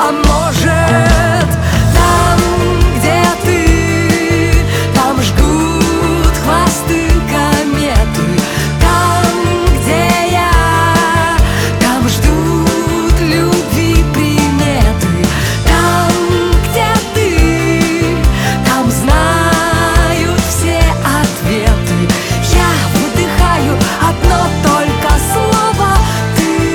А может, там, где ты, там жгут хвосты кометы. Там, где я, там ждут любви приметы. Там, где ты, там знают все ответы. Я выдыхаю одно только слово «ты».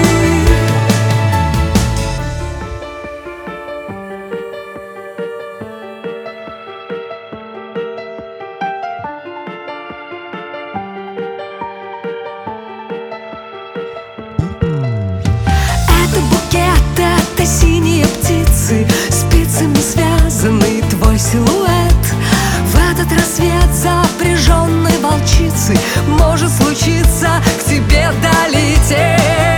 Это букет, это синие птицы, спицами связанный твой силуэт. В этот рассвет запряженной волчицы может случиться к тебе долететь.